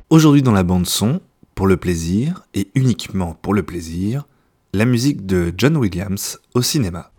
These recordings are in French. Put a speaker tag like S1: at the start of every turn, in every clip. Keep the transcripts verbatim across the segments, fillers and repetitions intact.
S1: Aujourd'hui dans la bande-son, pour le plaisir, et uniquement pour le plaisir, la musique de John Williams au cinéma.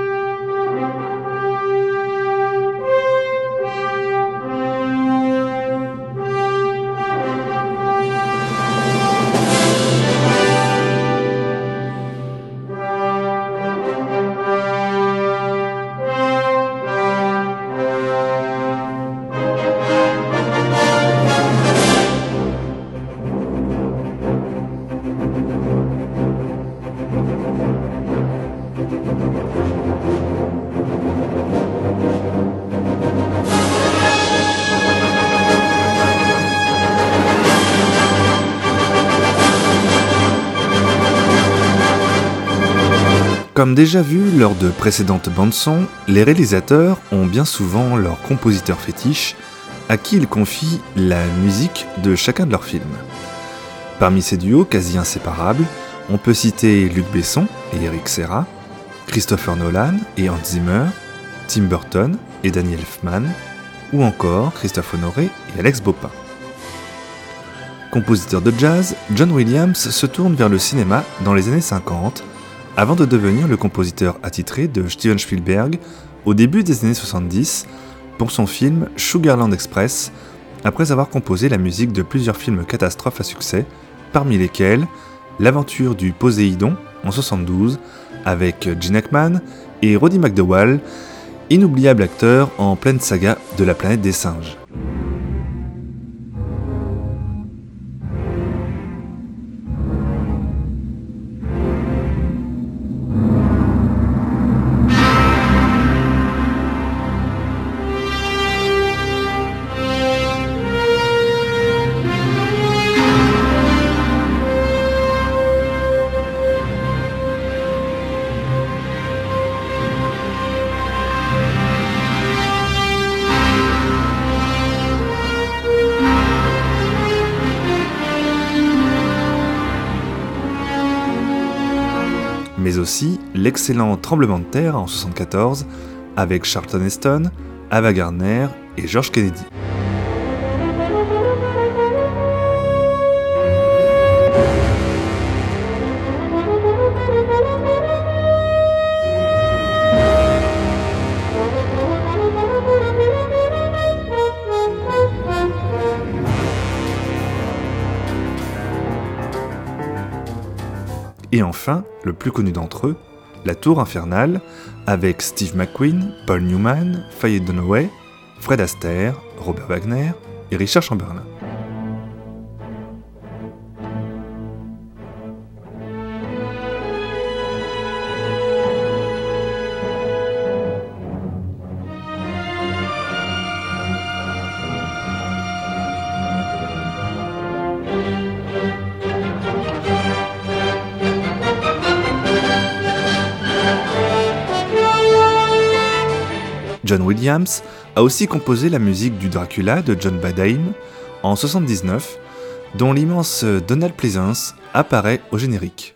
S1: Comme déjà vu lors de précédentes bandes-son, les réalisateurs ont bien souvent leur compositeur fétiche à qui ils confient la musique de chacun de leurs films. Parmi ces duos quasi inséparables, on peut citer Luc Besson et Eric Serra, Christopher Nolan et Hans Zimmer, Tim Burton et Danny Elfman, ou encore Christophe Honoré et Alex Bopin. Compositeur de jazz, John Williams se tourne vers le cinéma dans les années cinquante, avant de devenir le compositeur attitré de Steven Spielberg au début des années soixante-dix pour son film Sugarland Express, après avoir composé la musique de plusieurs films catastrophes à succès, parmi lesquels L'aventure du Poséidon en soixante-douze avec Gene Hackman et Roddy McDowall, inoubliable acteur en pleine saga de la planète des singes. Mais aussi l'excellent Tremblement de terre en soixante-quatorze avec Charlton Heston, Ava Gardner et George Kennedy. Et enfin, le plus connu d'entre eux, La Tour Infernale, avec Steve McQueen, Paul Newman, Faye Dunaway, Fred Astaire, Robert Wagner et Richard Chamberlain. John Williams a aussi composé la musique du Dracula de John Badham en soixante-dix-neuf, dont l'immense Donald Pleasence apparaît au générique.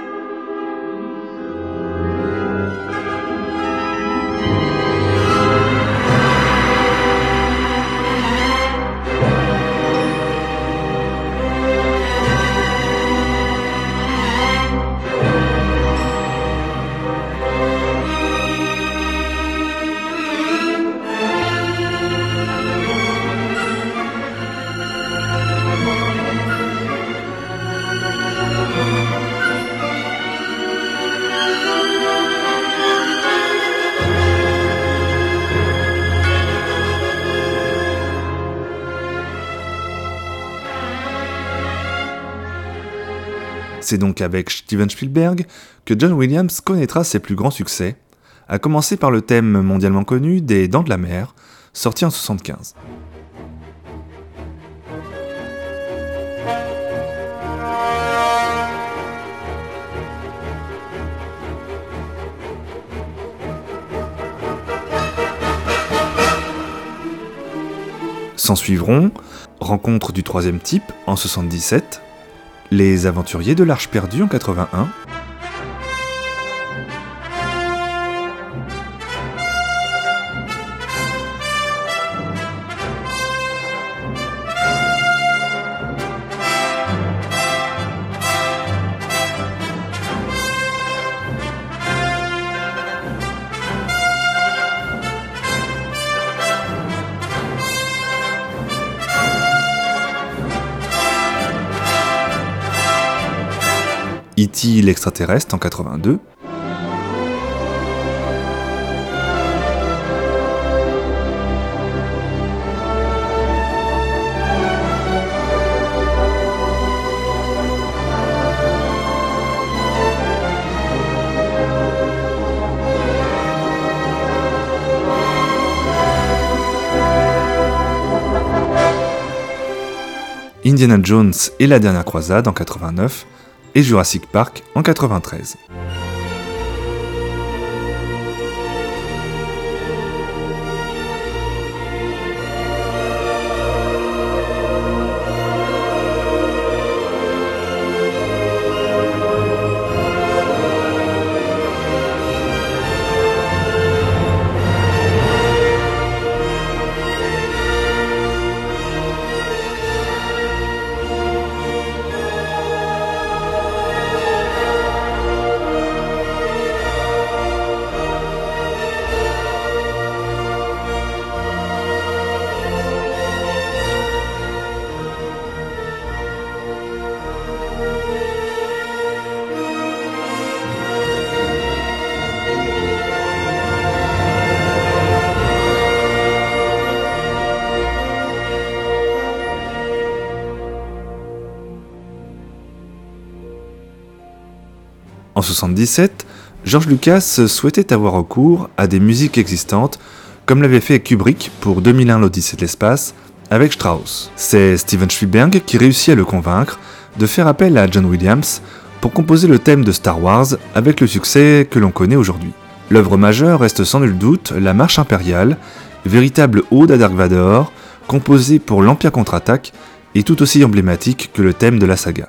S1: C'est donc avec Steven Spielberg que John Williams connaîtra ses plus grands succès, à commencer par le thème mondialement connu des Dents de la Mer, sorti en soixante-quinze. S'ensuivront Rencontre du troisième type en soixante-dix-sept, Les Aventuriers de l'Arche perdue en quatre-vingt-un, E T l'extraterrestre en quatre-vingt-deux, Indiana Jones et la dernière croisade en quatre-vingt-neuf et Jurassic Park en quatre-vingt-treize. En soixante-dix-sept, George Lucas souhaitait avoir recours à des musiques existantes, comme l'avait fait Kubrick pour deux mille un l'Odyssée de l'espace avec Strauss. C'est Steven Spielberg qui réussit à le convaincre de faire appel à John Williams pour composer le thème de Star Wars avec le succès que l'on connaît aujourd'hui. L'œuvre majeure reste sans nul doute la Marche impériale, véritable ode à Dark Vador, composée pour l'Empire contre-attaque et tout aussi emblématique que le thème de la saga.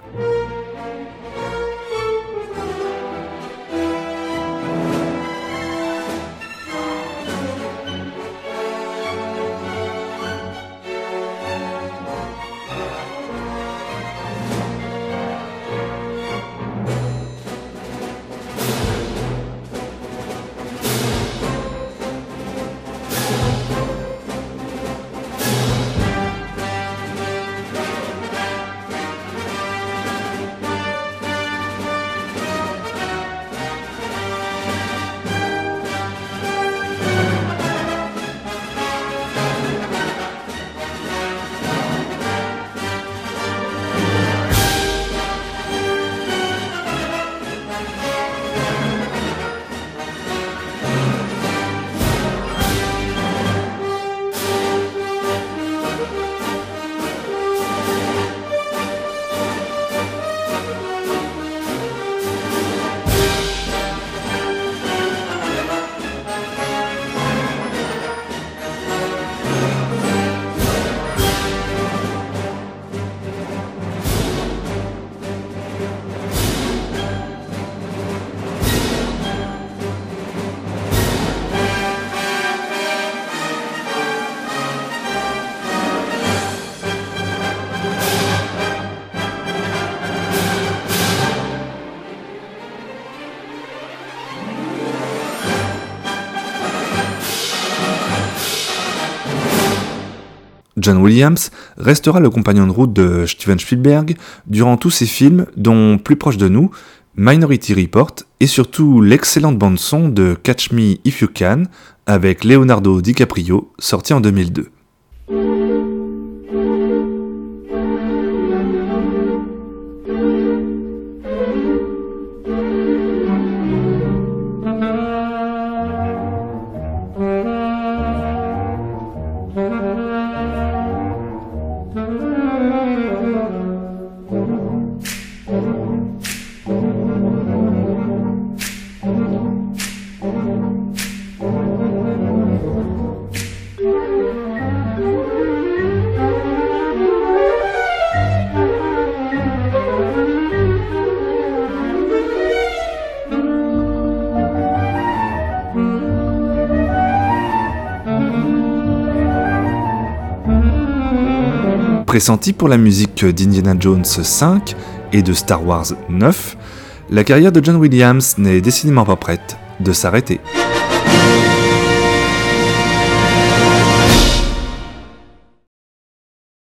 S1: John Williams restera le compagnon de route de Steven Spielberg durant tous ses films, dont Plus proche de nous, Minority Report et surtout l'excellente bande-son de Catch Me If You Can avec Leonardo DiCaprio, sorti en deux mille deux. Pressenti pour la musique d'Indiana Jones cinq et de Star Wars neuf, la carrière de John Williams n'est décidément pas prête de s'arrêter.